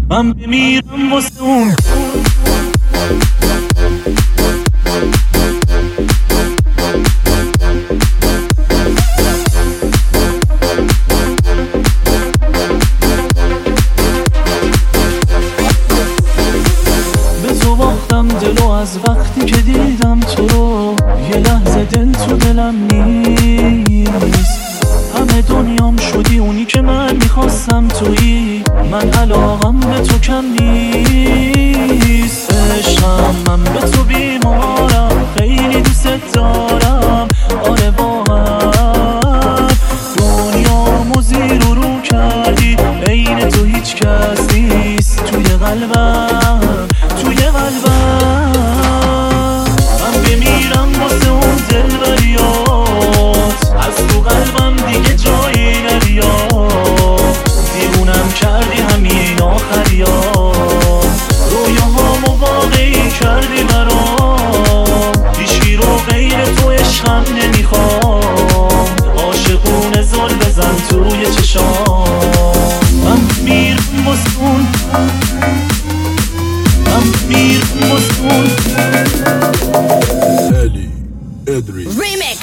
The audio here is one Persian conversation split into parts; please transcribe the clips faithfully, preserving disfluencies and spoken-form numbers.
من بمیرم واسه اون. دلو از وقتی که دیدم تو رو، یه لحظه دل تو دلم نیست. همه دنیام شدی اونی که من میخواستم تویی، من علاقم به تو کم نیست. عشقم من به تو بیمارم، خیلی دوست دارم. آره واقعا دنیامو زیر و رو کردی، عین تو هیچ کس نیست توی قلبم، توی قلبم. من بمیرم واسه اون دلبریات، از تو قلبم دیگه جایی نمیاد. دیوونم کردی همین آخریات، رویاهامو واقعی کردی برام. هیچی رو غیر تو عشقم نمیخوام، عاشقونه زل بزن توی چشام. من میرم واسه اون، من میرم واسه اون. Ellie Edris Remix.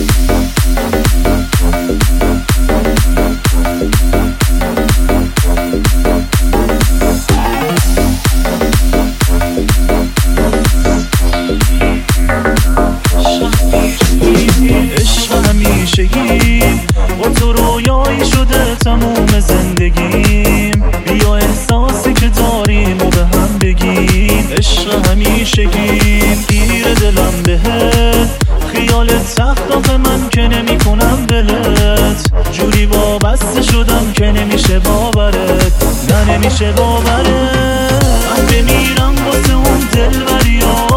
عشق همیشگی با تو رویایی شده تموم زندگیم. بیا احساسی که داریم و به هم بگیم. عشق همیشگیم گیر دلم بهت، خیالت سخت آخه من که نمی کنم دلت. جوری وابسته شدم که نمیشه باورت، نه نمیشه باورت. من بمیرم واسه اون دلبریات،